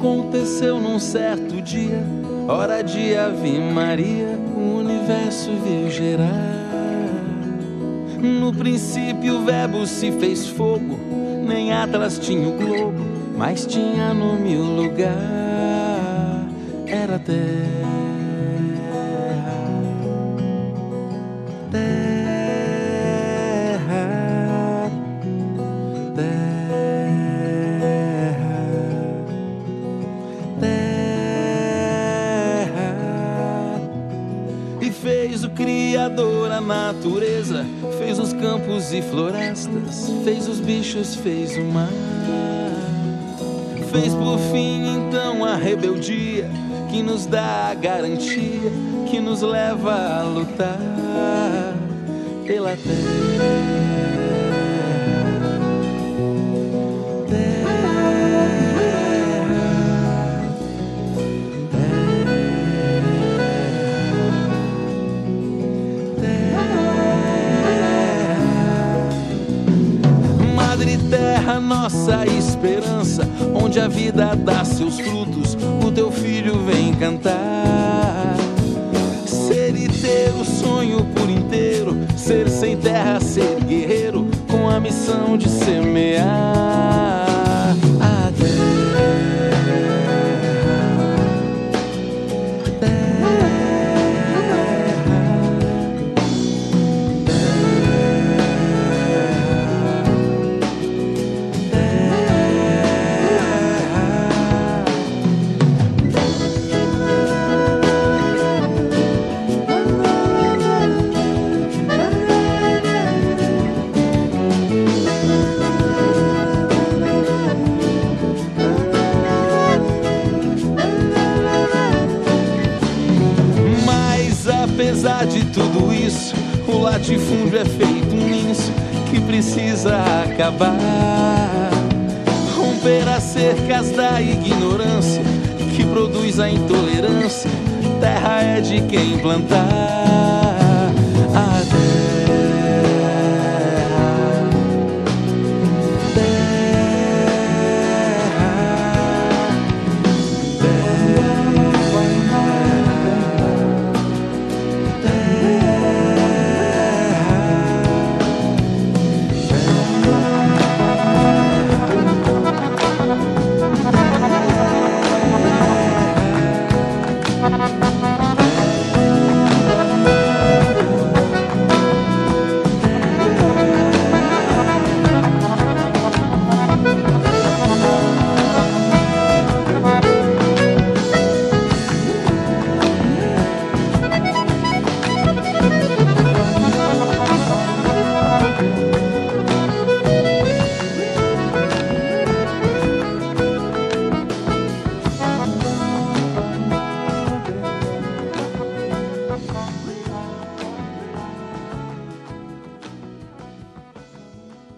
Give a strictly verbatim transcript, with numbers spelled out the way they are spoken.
Aconteceu num certo dia, hora de Ave Maria, o universo veio gerar. No princípio o verbo se fez fogo, nem Atlas tinha o globo, mas tinha nome o lugar, era terra. Terra, terra, terra. E fez o Criador a natureza, fez os campos e florestas, fez os bichos, fez o mar. Fez por fim então a rebeldia, que nos dá a garantia, que nos leva a lutar pela terra. Terra, nossa esperança, onde a vida dá seus frutos, o teu filho vem cantar. Ser e ter o sonho por inteiro, ser sem terra, ser guerreiro, com a missão de semear a terra. Apesar de tudo isso, o latifúndio é feito um lince que precisa acabar. Romper as cercas da ignorância que produz a intolerância. Terra é de quem plantar.